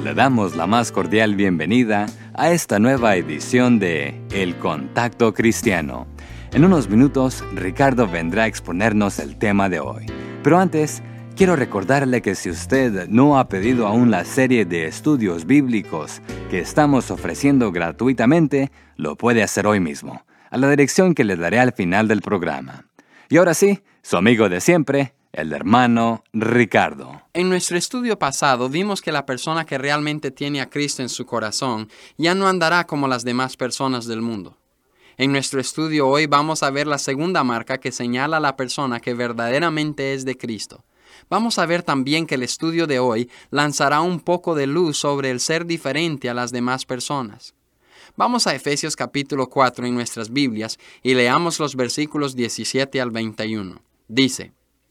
Le damos la más cordial bienvenida a esta nueva edición de El Contacto Cristiano. En unos minutos, Ricardo vendrá a exponernos el tema de hoy. Pero antes, quiero recordarle que si usted no ha pedido aún la serie de estudios bíblicos que estamos ofreciendo gratuitamente, lo puede hacer hoy mismo, a la dirección que le daré al final del programa. Y ahora sí, su amigo de siempre, el hermano Ricardo. En nuestro estudio pasado vimos que la persona que realmente tiene a Cristo en su corazón ya no andará como las demás personas del mundo. En nuestro estudio hoy vamos a ver la segunda marca que señala a la persona que verdaderamente es de Cristo. Vamos a ver también que el estudio de hoy lanzará un poco de luz sobre el ser diferente a las demás personas. Vamos a Efesios capítulo 4 en nuestras Biblias y leamos los versículos 17 al 21. Dice: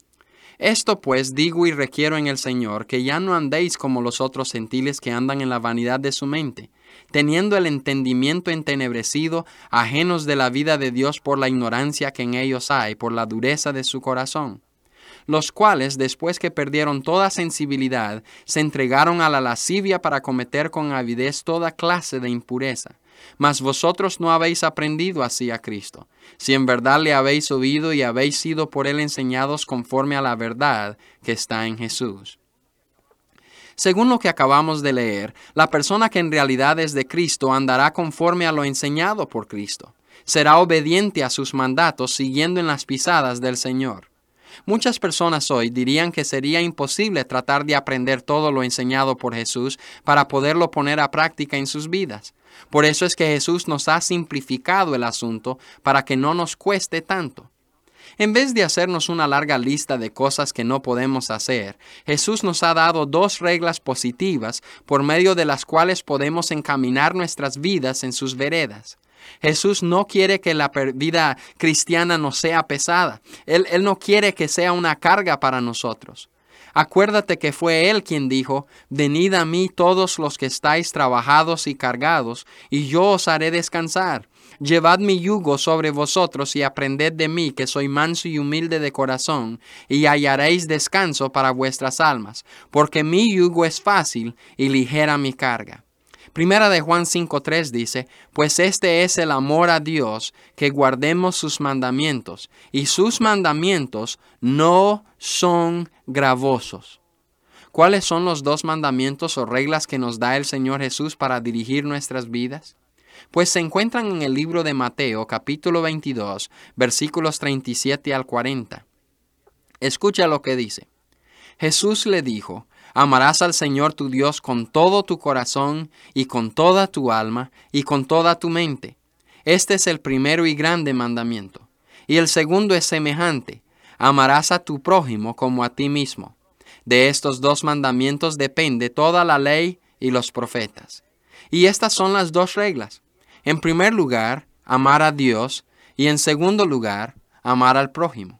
Esto pues digo y requiero en el Señor, que ya no andéis como los otros gentiles que andan en la vanidad de su mente, teniendo el entendimiento entenebrecido, ajenos de la vida de Dios por la ignorancia que en ellos hay, por la dureza de su corazón, los cuales, después que perdieron toda sensibilidad, se entregaron a la lascivia para cometer con avidez toda clase de impureza. Mas vosotros no habéis aprendido así a Cristo, si en verdad le habéis oído y habéis sido por él enseñados conforme a la verdad que está en Jesús. Según lo que acabamos de leer, la persona que en realidad es de Cristo andará conforme a lo enseñado por Cristo. Será obediente a sus mandatos, siguiendo en las pisadas del Señor. Muchas personas hoy dirían que sería imposible tratar de aprender todo lo enseñado por Jesús para poderlo poner a práctica en sus vidas. Por eso es que Jesús nos ha simplificado el asunto para que no nos cueste tanto. En vez de hacernos una larga lista de cosas que no podemos hacer, Jesús nos ha dado dos reglas positivas por medio de las cuales podemos encaminar nuestras vidas en sus veredas. Jesús no quiere que la vida cristiana nos sea pesada. Él no quiere que sea una carga para nosotros. Acuérdate que fue Él quien dijo: Venid a mí todos los que estáis trabajados y cargados, y yo os haré descansar. Llevad mi yugo sobre vosotros y aprended de mí, que soy manso y humilde de corazón, y hallaréis descanso para vuestras almas, porque mi yugo es fácil y ligera mi carga. Primera de Juan 5:3 dice: Pues este es el amor a Dios, que guardemos sus mandamientos, y sus mandamientos no son gravosos. ¿Cuáles son los dos mandamientos o reglas que nos da el Señor Jesús para dirigir nuestras vidas? Pues se encuentran en el libro de Mateo, capítulo 22, versículos 37 al 40. Escucha lo que dice. Jesús le dijo: Amarás al Señor tu Dios con todo tu corazón y con toda tu alma y con toda tu mente. Este es el primero y grande mandamiento. Y el segundo es semejante: amarás a tu prójimo como a ti mismo. De estos dos mandamientos depende toda la ley y los profetas. Y estas son las dos reglas. En primer lugar, amar a Dios, y en segundo lugar, amar al prójimo.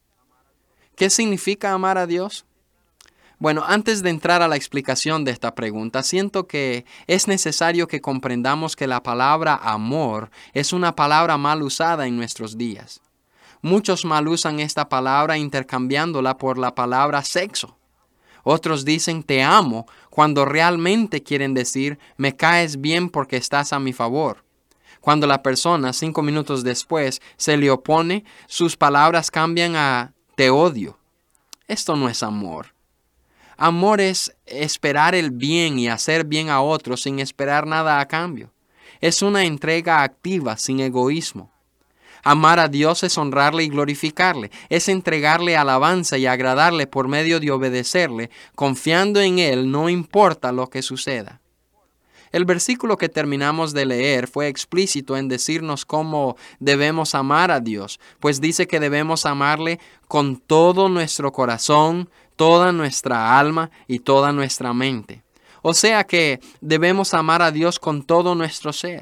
¿Qué significa amar a Dios? Bueno, antes de entrar a la explicación de esta pregunta, siento que es necesario que comprendamos que la palabra amor es una palabra mal usada en nuestros días. Muchos mal usan esta palabra intercambiándola por la palabra sexo. Otros dicen te amo cuando realmente quieren decir me caes bien porque estás a mi favor. Cuando la persona 5 minutos después se le opone, sus palabras cambian a te odio. Esto no es amor. Amor es esperar el bien y hacer bien a otros sin esperar nada a cambio. Es una entrega activa, sin egoísmo. Amar a Dios es honrarle y glorificarle. Es entregarle alabanza y agradarle por medio de obedecerle, confiando en Él, no importa lo que suceda. El versículo que terminamos de leer fue explícito en decirnos cómo debemos amar a Dios, pues dice que debemos amarle con todo nuestro corazón, toda nuestra alma y toda nuestra mente. O sea que debemos amar a Dios con todo nuestro ser.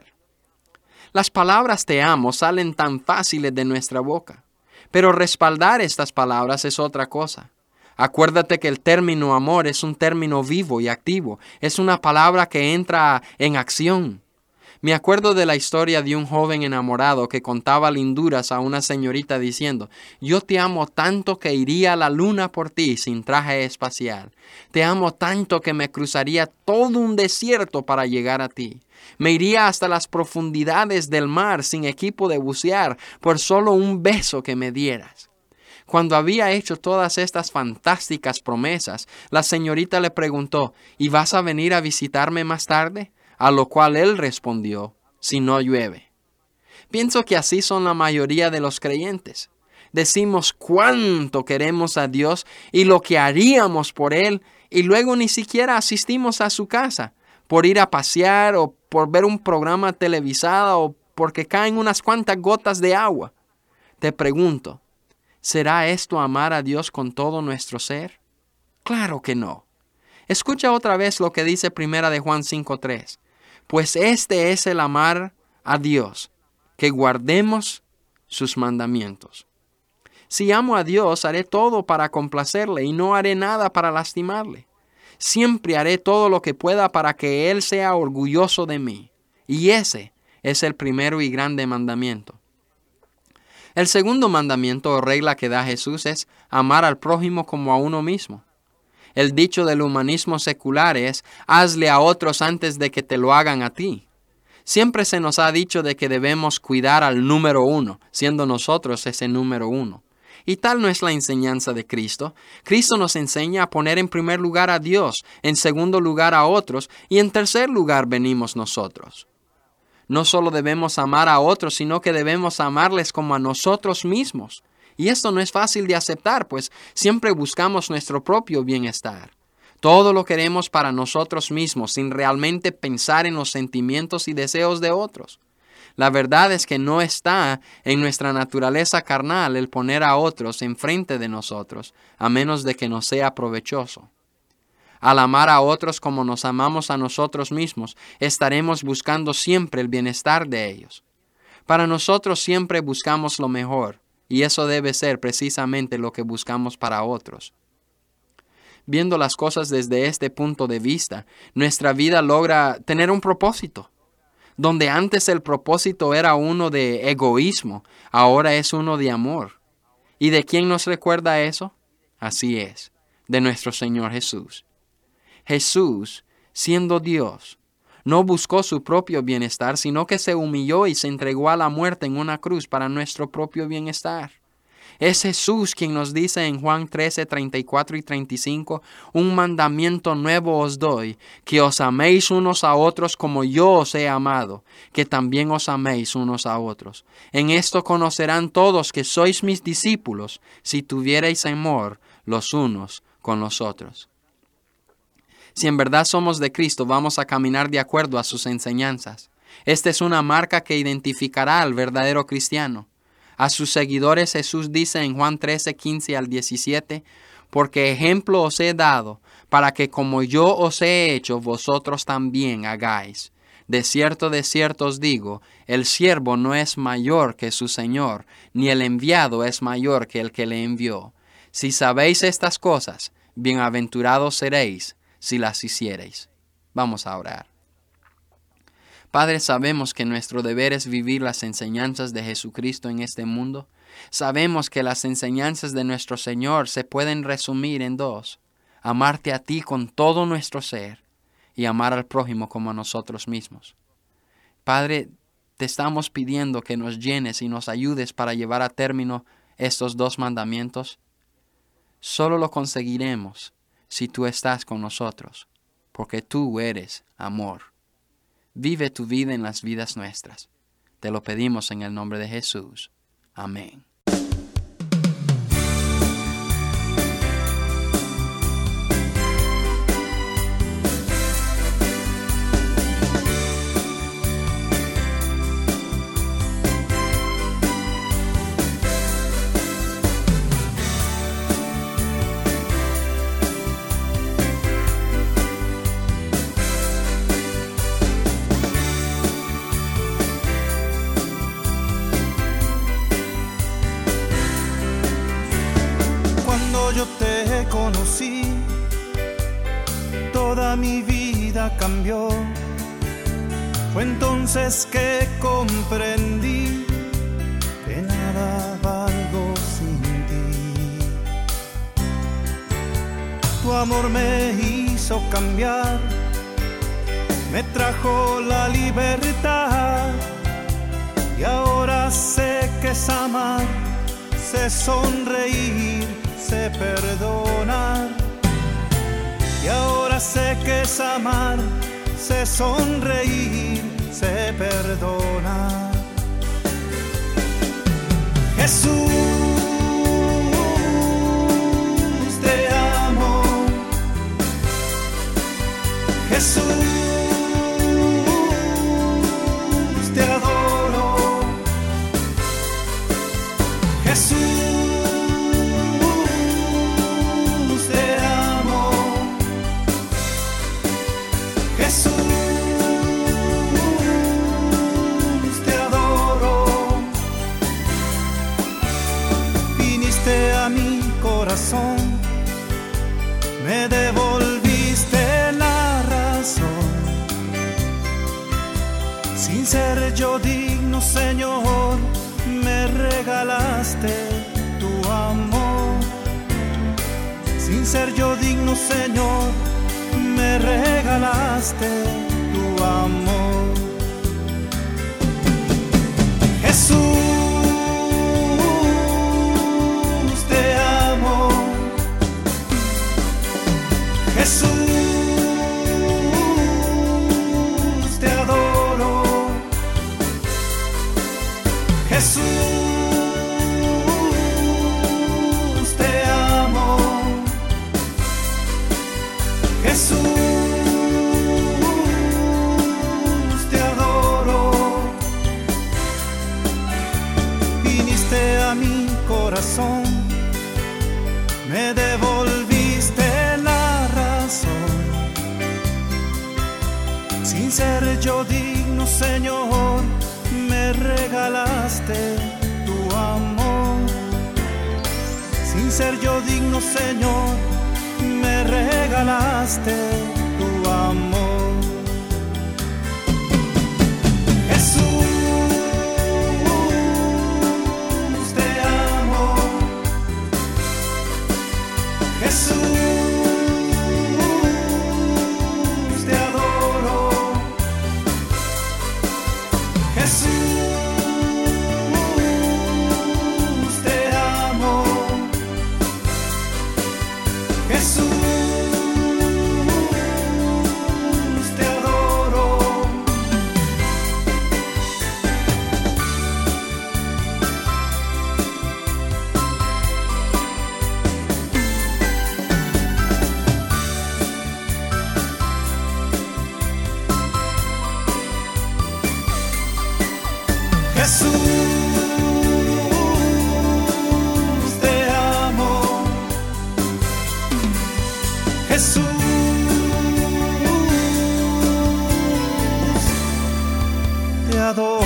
Las palabras te amo salen tan fáciles de nuestra boca, pero respaldar estas palabras es otra cosa. Acuérdate que el término amor es un término vivo y activo. Es una palabra que entra en acción. Me acuerdo de la historia de un joven enamorado que contaba linduras a una señorita diciendo: yo te amo tanto que iría a la luna por ti sin traje espacial. Te amo tanto que me cruzaría todo un desierto para llegar a ti. Me iría hasta las profundidades del mar sin equipo de bucear por solo un beso que me dieras. Cuando había hecho todas estas fantásticas promesas, la señorita le preguntó: ¿y vas a venir a visitarme más tarde? A lo cual él respondió: si no llueve. Pienso que así son la mayoría de los creyentes. Decimos cuánto queremos a Dios y lo que haríamos por Él, y luego ni siquiera asistimos a su casa, por ir a pasear o por ver un programa televisado o porque caen unas cuantas gotas de agua. Te pregunto, ¿será esto amar a Dios con todo nuestro ser? Claro que no. Escucha otra vez lo que dice 1 de Juan 5:3. Pues este es el amar a Dios, que guardemos sus mandamientos. Si amo a Dios, haré todo para complacerle y no haré nada para lastimarle. Siempre haré todo lo que pueda para que Él sea orgulloso de mí. Y ese es el primero y grande mandamiento. El segundo mandamiento o regla que da Jesús es amar al prójimo como a uno mismo. El dicho del humanismo secular es: hazle a otros antes de que te lo hagan a ti. Siempre se nos ha dicho de que debemos cuidar al número uno, siendo nosotros ese número uno. Y tal no es la enseñanza de Cristo. Cristo nos enseña a poner en primer lugar a Dios, en segundo lugar a otros, y en tercer lugar venimos nosotros. No solo debemos amar a otros, sino que debemos amarles como a nosotros mismos. Y esto no es fácil de aceptar, pues siempre buscamos nuestro propio bienestar. Todo lo queremos para nosotros mismos, sin realmente pensar en los sentimientos y deseos de otros. La verdad es que no está en nuestra naturaleza carnal el poner a otros enfrente de nosotros, a menos de que nos sea provechoso. Al amar a otros como nos amamos a nosotros mismos, estaremos buscando siempre el bienestar de ellos. Para nosotros siempre buscamos lo mejor. Y eso debe ser precisamente lo que buscamos para otros. Viendo las cosas desde este punto de vista, nuestra vida logra tener un propósito. Donde antes el propósito era uno de egoísmo, ahora es uno de amor. ¿Y de quién nos recuerda eso? Así es, de nuestro Señor Jesús. Jesús, siendo Dios, no buscó su propio bienestar, sino que se humilló y se entregó a la muerte en una cruz para nuestro propio bienestar. Es Jesús quien nos dice en Juan 13, 34 y 35, un mandamiento nuevo os doy, que os améis unos a otros como yo os he amado, que también os améis unos a otros. En esto conocerán todos que sois mis discípulos, si tuviereis amor los unos con los otros. Si en verdad somos de Cristo, vamos a caminar de acuerdo a sus enseñanzas. Esta es una marca que identificará al verdadero cristiano. A sus seguidores Jesús dice en Juan 13, 15 al 17, porque ejemplo os he dado, para que como yo os he hecho, vosotros también hagáis. De cierto os digo, el siervo no es mayor que su Señor, ni el enviado es mayor que el que le envió. Si sabéis estas cosas, bienaventurados seréis si las hiciereis. Vamos a orar. Padre, sabemos que nuestro deber es vivir las enseñanzas de Jesucristo en este mundo. Sabemos que las enseñanzas de nuestro Señor se pueden resumir en dos: amarte a ti con todo nuestro ser y amar al prójimo como a nosotros mismos. Padre, te estamos pidiendo que nos llenes y nos ayudes para llevar a término estos dos mandamientos. Solo lo conseguiremos si tú estás con nosotros, porque tú eres amor. Vive tu vida en las vidas nuestras. Te lo pedimos en el nombre de Jesús. Amén. Yo te conocí, toda mi vida cambió. Fue entonces que comprendí que nada valgo sin ti. Tu amor me hizo cambiar, me trajo la libertad, y ahora sé que es amar, sé sonreír, sé perdonar. Y ahora sé que es amar, sé sonreír, sé perdonar. Jesús, te amo. Jesús, te adoro. Jesús, te amo. Jesús, te adoro. Viniste a mi corazón, me devolviste la razón. Sin ser yo digno, Señor, me regalaste tu amor. Sin ser yo digno, Señor, me regalaste tu amor. Jesús, te amo. Jesús, te adoro. Jesús, te amo. Jesús, te adoro. Viniste a mi corazón, me devolviste la razón. Sin ser yo digno, Señor, me regalaste tu amor. Sin ser yo digno, Señor, me regalaste tu amor. Jesús, te amo. Jesús, te adoro. Jesús, te amo. Jesús, te adoro. Jesús, te amo. Jesús, te adoro.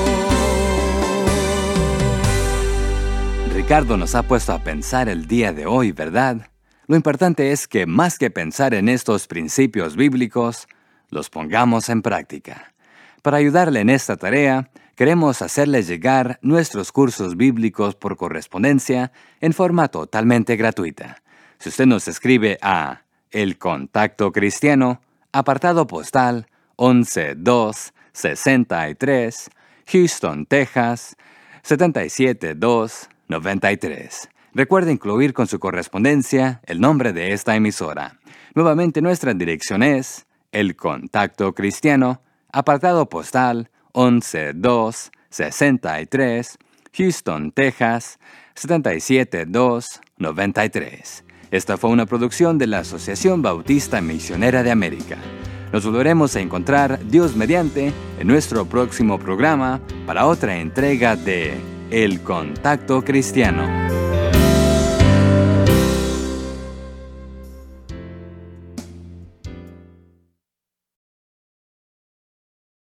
Ricardo nos ha puesto a pensar el día de hoy, ¿verdad? Lo importante es que más que pensar en estos principios bíblicos, los pongamos en práctica. Para ayudarle en esta tarea, queremos hacerle llegar nuestros cursos bíblicos por correspondencia en forma totalmente gratuita. Si usted nos escribe a El Contacto Cristiano, apartado postal 11263, Houston, Texas, 77293. Recuerde incluir con su correspondencia el nombre de esta emisora. Nuevamente nuestra dirección es El Contacto Cristiano, apartado postal 11263, Houston, Texas, 77293. Esta fue una producción de la Asociación Bautista Misionera de América. Nos volveremos a encontrar, Dios mediante, en nuestro próximo programa para otra entrega de El Contacto Cristiano.